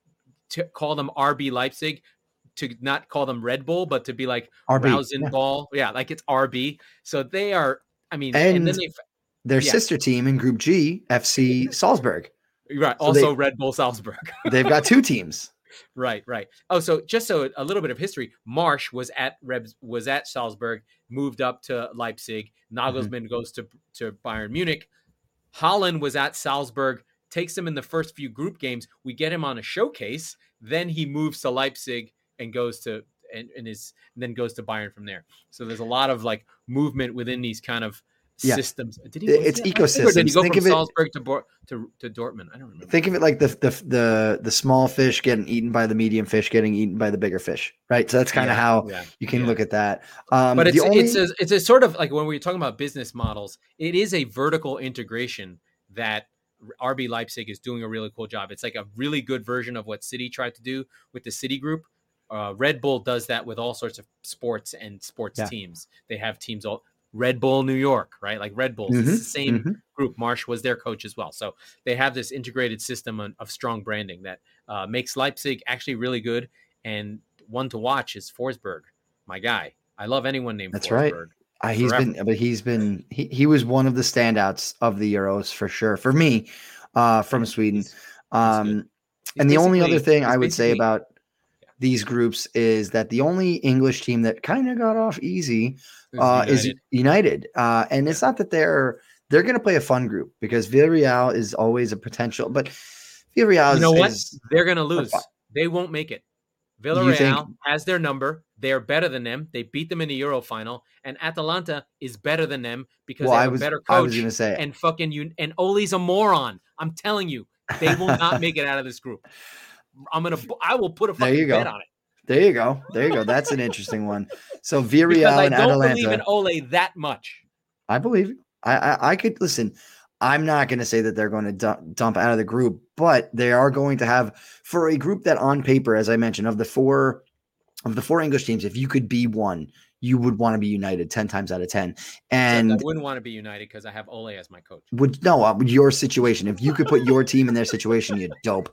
to call them R B Leipzig, to not call them Red Bull, but to be like R B, Rasenball. Yeah. yeah, like it's R B. So they are, I mean, and, and then they, their yeah. sister team in Group G, F C Salzburg. Right. So also they, Red Bull Salzburg. They've got two teams. Right, right. Oh, so just so a little bit of history, Marsch was at Rebs, was at Salzburg, moved up to Leipzig. Nagelsmann mm-hmm. goes to, to Bayern Munich. Haaland was at Salzburg, takes him in the first few group games. We get him on a showcase. Then he moves to Leipzig and goes to and, and is and then goes to Bayern from there. So there's a lot of like movement within these kind of yeah. systems. Did he? It's he ecosystems. Did he go think from of Salzburg it, to, to to Dortmund? I don't remember. Think of it like the the the the small fish getting eaten by the medium fish getting eaten by the bigger fish, right? So that's kind of yeah, how yeah, you can yeah. look at that. Um, but it's only... it's a, it's a sort of like when we're talking about business models, it is a vertical integration that R B Leipzig is doing a really cool job. It's like a really good version of what City tried to do with the City Group. Uh, Red Bull does that with all sorts of sports and sports yeah. teams. They have teams all Red Bull New York, right? Like Red Bulls, mm-hmm. it's the same mm-hmm. group. Marsch was their coach as well. So they have this integrated system of, of strong branding that uh, makes Leipzig actually really good. And one to watch is Forsberg, my guy. I love anyone named That's Forsberg. Right. Uh, he's been, but he's been, he, he was one of the standouts of the Euros for sure. For me, uh, from yeah, Sweden. He's, um, he's and the only other thing I would say about these groups is that the only English team that kind of got off easy uh, United. is United. Uh, and it's not that they're, they're going to play a fun group because Villarreal is always a potential, but Villarreal you know is, what? is they're going to lose. They won't make it. Villarreal has their number. They're better than them. They beat them in the Euro final, and Atalanta is better than them because well, they have I was, a better coach. I was going to say, and fucking you, and Ole's a moron. I'm telling you, they will not make it out of this group. I'm gonna. I will put a fucking bet on it. There you go. There you go. That's an interesting one. So Villarreal and Atalanta. I don't believe in Ole that much. I believe you. I, I I could listen. I'm not going to say that they're going to dump, dump out of the group, but they are going to have for a group that on paper, as I mentioned, of the four of the four English teams, if you could be one, you would want to be United ten times out of ten. And I wouldn't want to be United because I have Ole as my coach. Would no, uh, your situation. If you could put your team in their situation, you dope.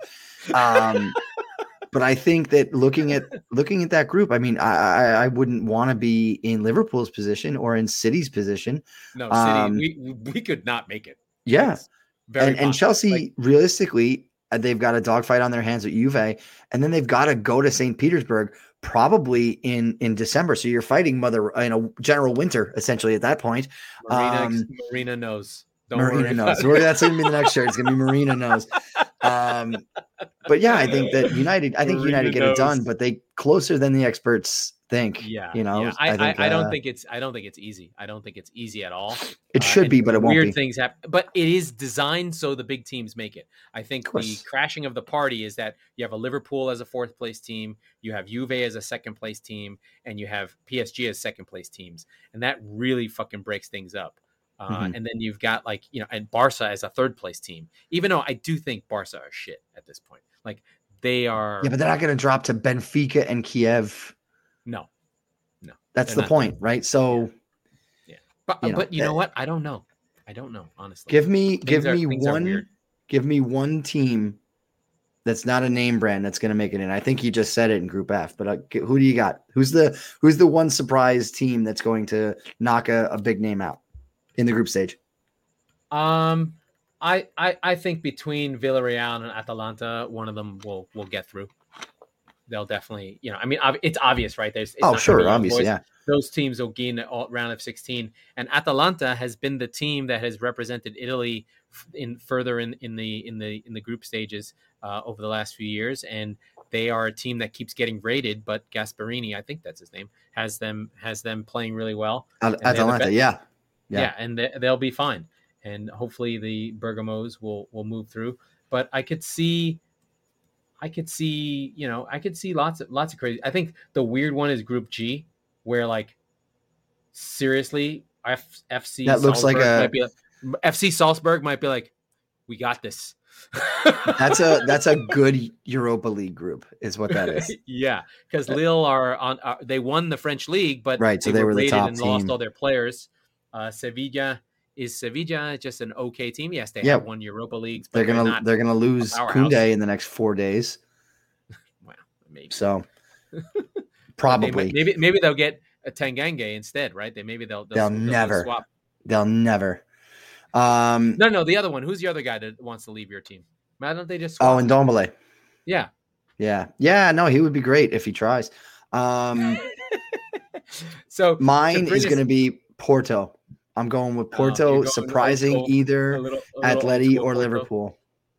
Um, but I think that looking at looking at that group, I mean, I I, I wouldn't want to be in Liverpool's position or in City's position. No, City, um, we we could not make it. Yeah, and, and Chelsea, like, realistically, they've got a dogfight on their hands at Juve, and then they've got to go to Saint Petersburg probably in in December. So you're fighting mother in a general winter essentially at that point. Marina, um, Marina knows. Don't Marina worry knows. We're, that's going to be the next shirt. It's going to be Marina knows. Um, but yeah, I think that United. I think Marina United get knows. it done, but they closer than the experts think. Yeah, you know. Yeah. I, I, think, I, I don't uh, think it's. I don't think it's easy. I don't think it's easy at all. It should uh, be, but it won't weird be. things happen. But it is designed so the big teams make it. I think the crashing of the party is that you have a Liverpool as a fourth place team, you have Juve as a second place team, and you have P S G as second place teams, and that really fucking breaks things up. Uh, mm-hmm. And then you've got like, you know, and Barca as a third place team, even though I do think Barca are shit at this point. Like they are. Yeah, but they're not going to drop to Benfica and Kiev. No, no. That's the point, right? So. Yeah. yeah. But, you know, but you that, know what? I don't know. I don't know, honestly. Give me, things give are, me one, give me one team that's not a name brand that's going to make it in. I think you just said it in Group F, but uh, who do you got? Who's the, who's the one surprise team that's going to knock a, a big name out in the group stage? Um, I, I I think between Villarreal and Atalanta, one of them will will get through. They'll definitely, you know, I mean, it's obvious, right? There's it's oh sure, obviously, yeah. Those teams will gain all round of sixteen, and Atalanta has been the team that has represented Italy in further in, in the in the in the group stages uh, over the last few years, and they are a team that keeps getting rated. But Gasperini, I think that's his name, has them has them playing really well. Atalanta, yeah. yeah, yeah, and they, they'll be fine, and hopefully the Bergamos will will move through. But I could see. I could see, you know, I could see lots of lots of crazy. I think the weird one is Group G, where like seriously, F, FC that looks Salzburg like a might be like, F C Salzburg might be like, we got this. that's a that's a good Europa League group, is what that is. Yeah, because Lille are on. Uh, they won the French league, but right, so they, they were, were the rated top and team. Lost all their players. Uh, Sevilla is Sevilla just an okay team? Yes, they Yeah. have won Europa Leagues, but they're gonna they're not they're gonna lose Koundé in the next four days. Wow, maybe so. Probably. Probably. Maybe maybe they'll get a Tanganga instead, right? They maybe they'll they'll, they'll, they'll never swap. They'll never. Um, no, no, the other one. Who's the other guy that wants to leave your team? Why don't they just swap? Oh, and Ndombele. Yeah. Yeah. Yeah. No, he would be great if he tries. Um, so mine is going to be Porto. I'm going with Porto, oh, going surprising old, either a little, a Atleti or Porto. Liverpool.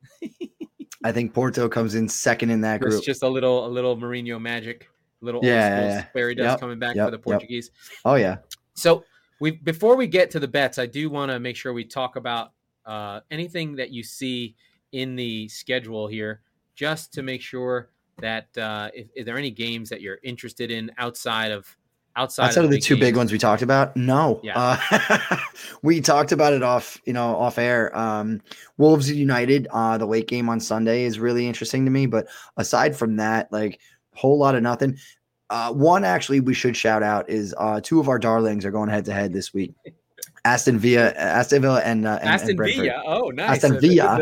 I think Porto comes in second in that group. It's just a little, a little Mourinho magic, a little yeah, old school yeah, yeah. fairy dust yep, coming back yep, for the Portuguese. Yep. Oh yeah. So we before we get to the bets, I do want to make sure we talk about uh, anything that you see in the schedule here, just to make sure that uh, if, if there are any games that you're interested in outside of outside, outside of the, the two games. big ones we talked about. No, yeah. uh, we talked about it off, you know, off air. Um, Wolves United, uh, the late game on Sunday is really interesting to me. But aside from that, like whole lot of nothing. Uh, one actually we should shout out is uh, two of our darlings are going head to head this week. Aston Villa, Aston Villa, and, uh, and Aston and Brentford. Villa. Oh, nice. Aston Villa,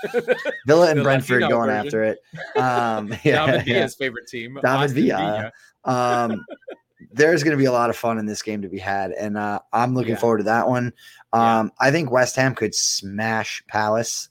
Villa and the Brentford Latino going version. after it. Um, yeah, David yeah. Villa's favorite team. David Aston Villa. Villa. Um, there's going to be a lot of fun in this game to be had, and uh, I'm looking yeah. forward to that one. Um, yeah. I think West Ham could smash Palace.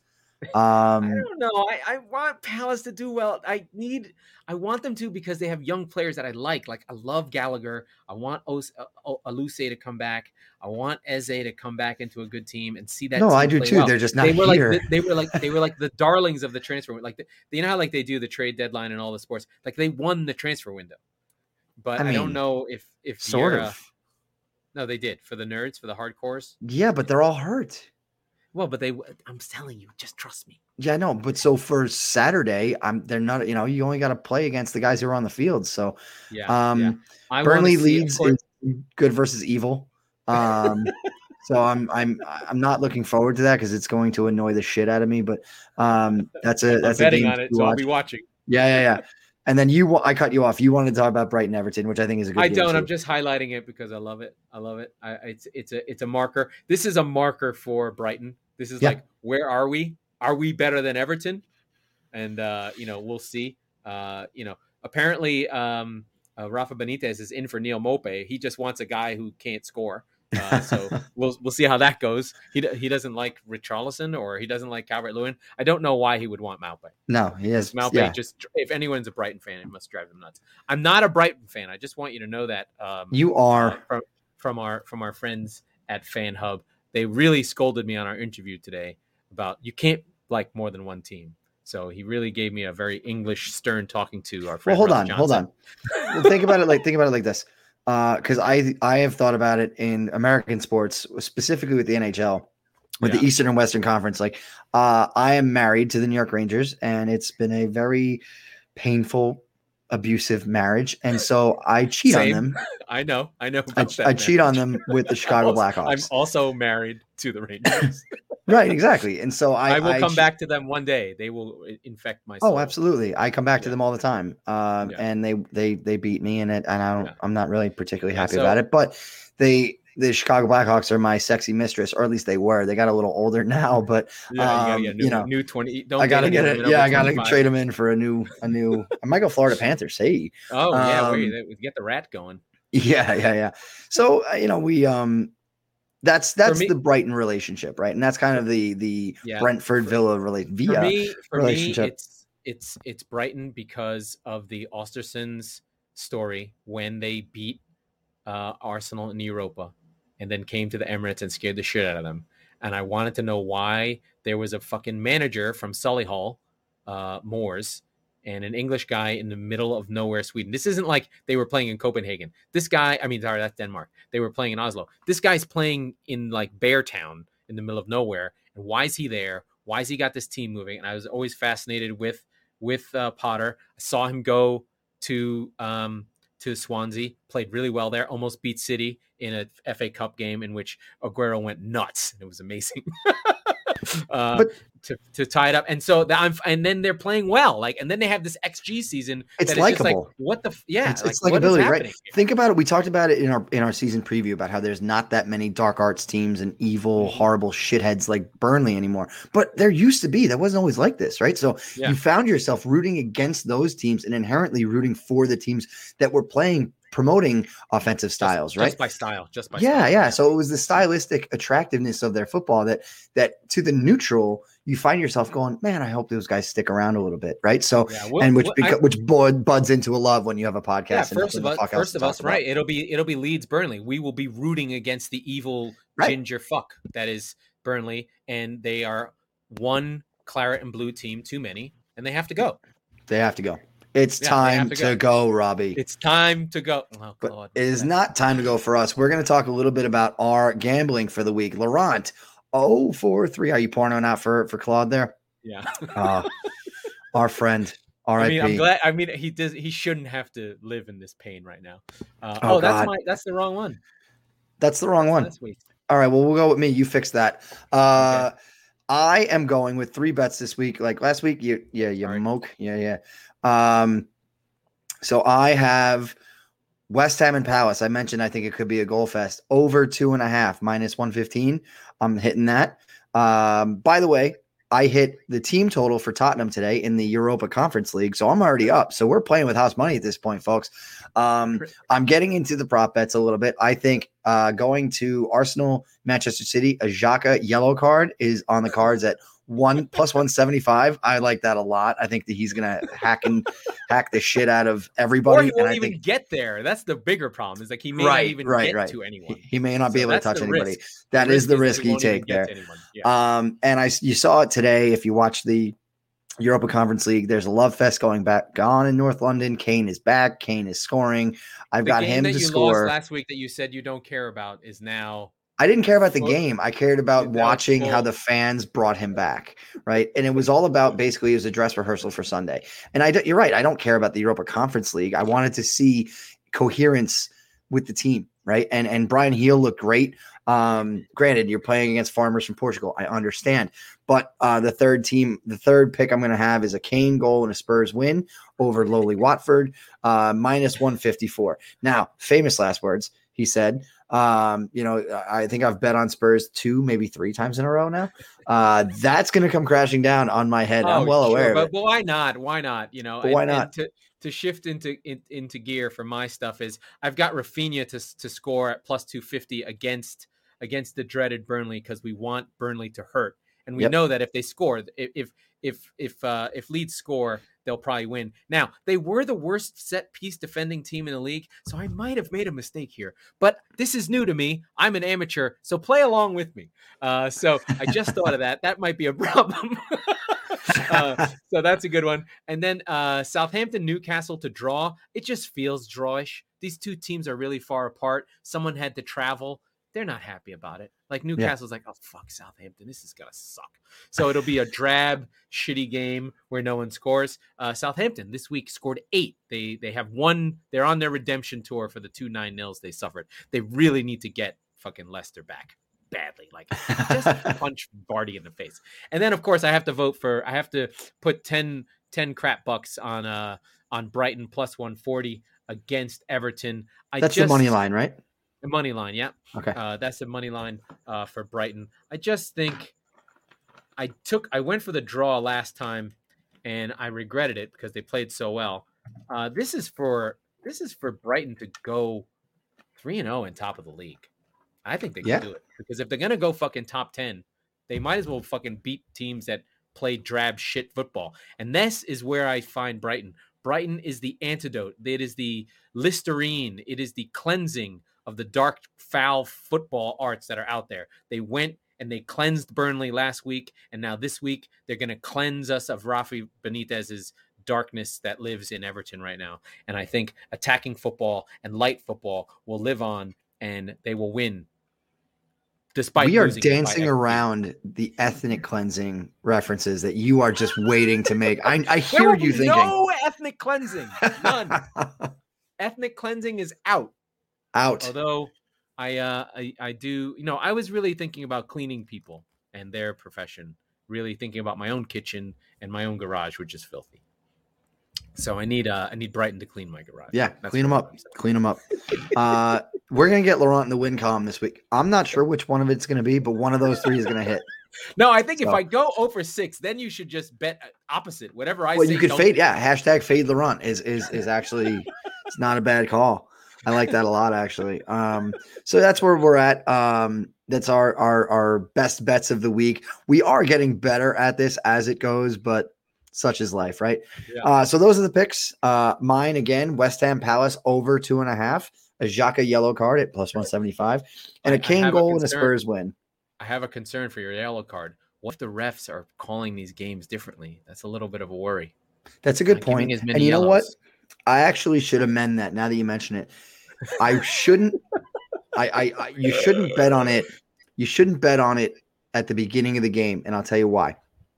Um, I don't know. I, I want Palace to do well. I need, I want them to because they have young players that I like. Like I love Gallagher. I want Os, uh, Aluse to come back. I want Eze to come back into a good team and see that. No, team I do play too. Well. They're just not they were here. Like the, they were like they were like the darlings of the transfer. Like the, you know how like they do the trade deadline and all the sports. Like they won the transfer window. But I, mean, I don't know if if sort Vieira, of. No, they did for the nerds, for the hardcores. Yeah, but they're all hurt. Well, but they, I'm telling you, just trust me. Yeah, no, but so for Saturday, I'm they're not, you know, you only got to play against the guys who are on the field. So, yeah, um, yeah. I Burnley see, Leeds is good versus evil. Um, so I'm, I'm, I'm not looking forward to that because it's going to annoy the shit out of me. But um, that's a, that's I'm betting a game on it, so I'll be watching. Yeah, yeah, yeah. And then you, I cut you off. You wanted to talk about Brighton Everton, which I think is a good. I game don't. too. I'm just highlighting it because I love it. I love it. I, it's, it's a, it's a marker. This is a marker for Brighton. This is yeah. like, where are we? Are we better than Everton? And uh, you know, we'll see. Uh, you know, apparently, um, uh, Rafa Benitez is in for Neil Mope. He just wants a guy who can't score. Uh, so we'll we'll see how that goes. He he doesn't like Richarlison or he doesn't like Calvert-Lewin. I don't know why he would want Maupay. No, he is. Maupay Yeah. just if anyone's a Brighton fan, it must drive them nuts. I'm not a Brighton fan. I just want you to know that. Um, you are uh, from from our from our friends at Fan Hub. They really scolded me on our interview today about you can't like more than one team. So he really gave me a very English stern talking to our friend. Well, hold Russ on, Johnson. hold on. Well, think about it like think about it like this. Because uh, I I have thought about it in American sports, specifically with the N H L, with yeah. the Eastern and Western Conference. Like, uh, I am married to the New York Rangers, and it's been a very painful, abusive marriage. And so I cheat Same. on them. I know, I know. I, About that I cheat on marriage. them with the Chicago I'm also, Blackhawks. I'm also married to the Rangers. Right, exactly. And so I, I will I come che- back to them one day. They will infect my soul. Oh, absolutely. I come back to Yeah. them all the time. Um, Yeah. and they, they, they beat me in it. And I don't, Yeah. I'm not really particularly Yeah, happy so- about it, but they, the Chicago Blackhawks are my sexy mistress, or at least they were. They got a little older now, but Yeah, you gotta um, get a new, you know, new twenty. Don't I gotta date get anyone it. over Yeah, I gotta twenty-five. trade them in for a new, a new. I might go Florida Panthers. Hey, Oh yeah, um, wait, they- get the rat going. yeah, yeah, yeah. So uh, you know, we um, that's that's me- the Brighton relationship, right? And that's kind of the the Yeah. Brentford Villa relate For via me, for me, relationship. it's it's it's Brighton because of the Ostersons story when they beat uh, Arsenal in Europa, and then came to the Emirates and scared the shit out of them. And I wanted to know why there was a fucking manager from Solihull, uh, Moors, and an English guy in the middle of nowhere, Sweden. This isn't like they were playing in Copenhagen. This guy, I mean, sorry, that's Denmark. They were playing in Oslo. This guy's playing in like Beartown in the middle of nowhere. And why is he there? Why has he got this team moving? And I was always fascinated with with uh, Potter. I saw him go to um, to Swansea, played really well there, almost beat City in a F A Cup game in which Aguero went nuts. It was amazing. uh, but to to tie it up. And so that I'm, and then they're playing well, like, and then they have this X G season. It's that is just like, likable. what the f- yeah, It's, like it's what is likability, happening right? here? Think about it. We talked about it in our in our season preview about how there's not that many dark arts teams and evil, Mhm. horrible shitheads like Burnley anymore. But there used to be. That wasn't always like this, right? So Yeah. you found yourself rooting against those teams and inherently rooting for the teams that were playing, promoting offensive styles, just, right? Just by style, just by yeah, style. yeah. So it was the stylistic attractiveness of their football that that to the neutral, you find yourself going, man, I hope those guys stick around a little bit, right? So, Yeah, well, and which well, beca- I- which bud, buds into a love when you have a podcast. Yeah, and first nothing of the us, fuck else first to of talk us, about. right? It'll be it'll be Leeds Burnley. We will be rooting against the evil Right. ginger fuck that is Burnley, and they are one claret and blue team too many, and they have to go. They have to go. It's Yeah, they time have to, to go. go. Robbie. It's time to go. Oh, But God. it is not time to go for us. We're going to talk a little bit about our gambling for the week. Laurent, oh four three. Are you pouring one out for for Claude there? Yeah. Uh, our friend. R I P. I mean, I'm glad. I mean, he does. He shouldn't have to live in this pain right now. Uh, Oh, oh, that's God. my. That's the wrong one. That's the wrong That's one. this week. All right. Well, we'll go with me. You fix that. Uh, okay. I am going with three bets this week. Like last week, you yeah, you Sorry. moke. Yeah, yeah. Um, so I have West Ham and Palace. I mentioned I think it could be a goal fest. Over two and a half, minus one fifteen. I'm hitting that. Um, by the way, I hit the team total for Tottenham today in the Europa Conference League, so I'm already up. So we're playing with house money at this point, folks. Um, I'm getting into the prop bets a little bit. I think uh, going to Arsenal, Manchester City, a Xhaka yellow card is on the cards at one plus one seventy-five. I like that a lot. I think that he's gonna hack and hack the shit out of everybody. Or he won't and I even think, get there. That's the bigger problem. Is like he may right, not even right, get right. to anyone. He, he may not be so able to touch anybody. Risk. That the is the risk risk you take there. Yeah. Um, and I you saw it today. If you watch the Europa Conference League, there's a love fest going back on in North London. Kane is back. Kane is scoring. I've the got game him that to you score. Lost last week that you said you don't care about is now. I didn't care about the game. I cared about watching full. how the fans brought him back, right? And it was all about basically it was a dress rehearsal for Sunday. And I, you're right. I don't care about the Europa Conference League. I wanted to see coherence with the team, right? And and Brian Heel looked great. Um, granted, you're playing against farmers from Portugal. I understand. But uh, the third team, the third pick I'm going to have is a Kane goal and a Spurs win over lowly Watford, uh, minus one fifty-four. Now, famous last words, he said. Um, you know, I think I've bet on Spurs two, maybe three times in a row now. Uh, that's going to come crashing down on my head. Oh, I'm well sure, aware but, of it. But why not? Why not? You know, but and, why not? And to, to shift into in, into gear for my stuff is I've got Rafinha to to score at plus two fifty against against the dreaded Burnley because we want Burnley to hurt, and we yep. know that if they score, if if if uh, if Leeds score, they'll probably win. Now, they were the worst set piece defending team in the league, so I might have made a mistake here. But this is new to me. I'm an amateur, so play along with me. Uh, so I just thought of that. That might be a problem. uh, so that's a good one. And then uh, Southampton, Newcastle to draw. It just feels drawish. These two teams are really far apart. Someone had to travel. They're not happy about it. Like Newcastle's yeah. like, oh, fuck Southampton. This is going to suck. So it'll be a drab, shitty game where no one scores. Uh, Southampton this week scored eight. They they have one. They're on their redemption tour for the two nine nils they suffered. They really need to get fucking Leicester back badly. Like just punch Vardy in the face. And then, of course, I have to vote for, I have to put ten, ten crap bucks on uh on Brighton plus one forty against Everton. I That's just, the money line, right? The money line, yeah. Okay. Uh, that's the money line uh, for Brighton. I just think I took, I went for the draw last time, and I regretted it because they played so well. Uh, this is for this is for Brighton to go three and zero in top of the league. I think they can yeah. do it because if they're gonna go fucking top ten, they might as well fucking beat teams that play drab shit football. And this is where I find Brighton. Brighton is the antidote. It is the Listerine. It is the cleansing of the dark, foul football arts that are out there. They went and they cleansed Burnley last week, and now this week they're going to cleanse us of Rafi Benitez's darkness that lives in Everton right now. And I think attacking football and light football will live on, and they will win. Despite we are dancing around the ethnic cleansing references that you are just waiting to make. I, I hear you thinking. No ethnic cleansing. None. Ethnic cleansing is out. Out. Although I, uh, I, I do, you know, I was really thinking about cleaning people and their profession, really thinking about my own kitchen and my own garage, which is filthy. So I need uh, I need Brighton to clean my garage. Yeah, That's clean them up. Clean them up. Uh, we're going to get Laurent in the win column this week. I'm not sure which one of it's going to be, but one of those three is going to hit. No, I think so, if I go zero for six, then you should just bet opposite. Whatever I well, say. You could fade. Yeah, hashtag fade Laurent is, is, is actually, it's not a bad call. I like that a lot, actually. Um, so that's where we're at. Um, that's our, our, our best bets of the week. We are getting better at this as it goes, but such is life, right? Yeah. Uh, so those are the picks. Uh, mine again, West Ham Palace over two and a half, a Xhaka yellow card at plus one seventy-five, and a Kane goal a and a Spurs win. I have a concern for your yellow card. What if the refs are calling these games differently? That's a little bit of a worry. That's a good point. And you yellows. know what? I actually should amend that now that you mention it. I shouldn't. I, I, I you shouldn't bet on it. You shouldn't bet on it at the beginning of the game, and I'll tell you why.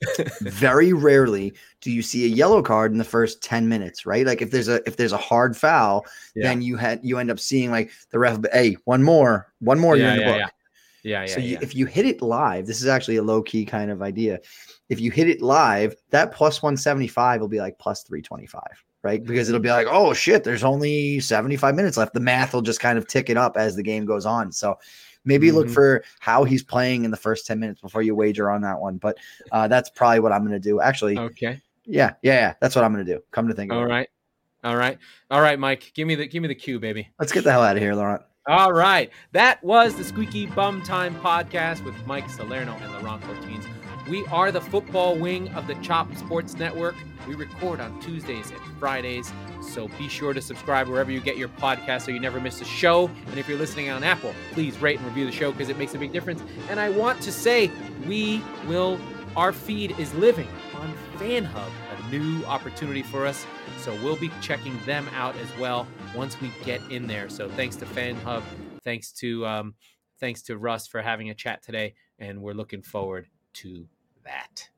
Very rarely do you see a yellow card in the first ten minutes, right? Like if there's a if there's a hard foul, yeah. then you had you end up seeing like the ref, hey, one more, one more, yeah, you're in the yeah, book. Yeah. Yeah, yeah, so you, yeah. if you hit it live, this is actually a low key kind of idea. If you hit it live, that plus one seventy-five will be like plus three twenty-five, right? Because it'll be like, oh shit, there's only seventy-five minutes left. The math will just kind of tick it up as the game goes on. So maybe mm-hmm. look for how he's playing in the first ten minutes before you wager on that one. But uh, that's probably what I'm going to do. Actually, okay. Yeah, yeah, yeah. That's what I'm going to do. Come to think of it. All right. All right. All right, Mike. Give me the give me the cue, baby. Let's get the hell out of here, Laurent. All right. That was the Squeaky Bum Time podcast with Mike Salerno and Laurent Cortines. We are the football wing of the Chop Sports Network. We record on Tuesdays and Fridays, so be sure to subscribe wherever you get your podcast so you never miss a show. And if you're listening on Apple, please rate and review the show because it makes a big difference. And I want to say we will, our feed is living on FanHub, a new opportunity for us. So we'll be checking them out as well once we get in there. So thanks to FanHub, thanks to um, thanks to Russ for having a chat today, and we're looking forward to that.